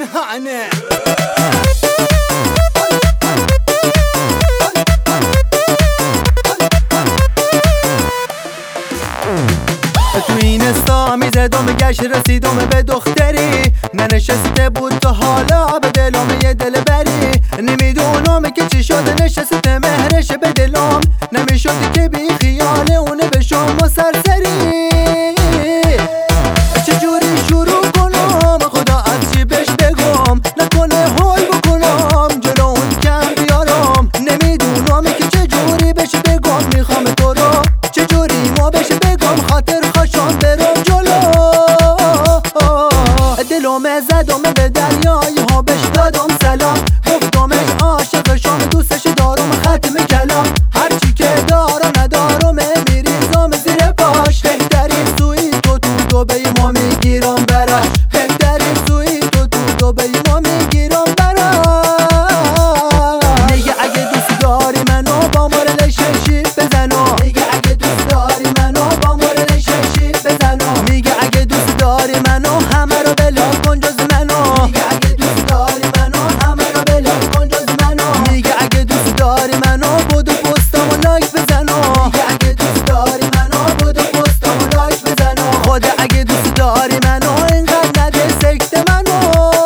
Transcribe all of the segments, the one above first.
دهانه. تو این استا میزدم گشت رسیدم به دختری، ننشسته بود تا حالا به دلم یه دل بری. نمیدونم که چی شده نشسته مهرش به دلم، نمیشد که بی خیال اونه به شما سرسری. چجوری شروع کنم خدا از چی بهش بگم، نکنه حال بکنم جلو اون کم بیارم. نمیدونم که چجوری بهش بگم میخوام تو رو، چجوری ما بهش بگم خاطر خوشم برم جلو. دلم زدم به دریای ها بهش دادم سلام، گفتمش عاشقشم دوستش دارم ختم کلام. هرچی که دارم ندارم میریزم زیر پاش، بهترین سوی تو دبی ما میگیرم براش، بهترین سوی تو دبی ما میگیرم براش. میگه اگه دوست داری منو با مورد ششی بزنو، میگه اگه دوست داری منو با مورد ششی بزنو. میگه اگه دوست داری منو همه رو بلا کن جز منو، میگه اگه دوست داری منو همه رو بلا کن جز منو. میگه اگه دوست داری منو بودو پستمو لایک بزنو، میگه اگه دوست داری منو بودو پستمو لایک بزنو. خدا اگه دوست داری منو اینقدر نده سکت منو.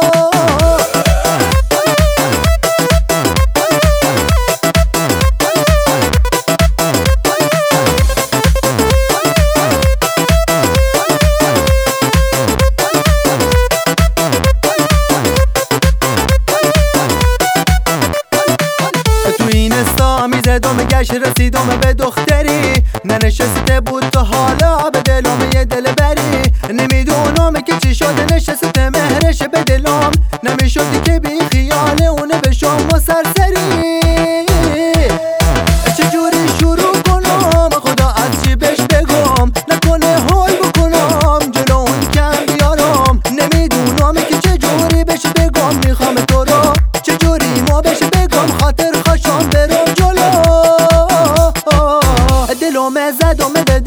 تو این استا میزدم گشت رسیدم به دختری، ننشسته بود تا حالا به دلم یه دل بری. نمیدونم که چی شده نشسته مهرش به دلم، نمیشد که بی خیال اونه به شما سرسری. چجوری شروع کنم خدا از چی بهش بگم، نکنه حال بکنم جلو اون کم بیارم. نمیدونم که چجوری بهش بگم میخوام تو رو، چجوری ما بهش بگم خاطر خوشم برم جلو. دلم زدم به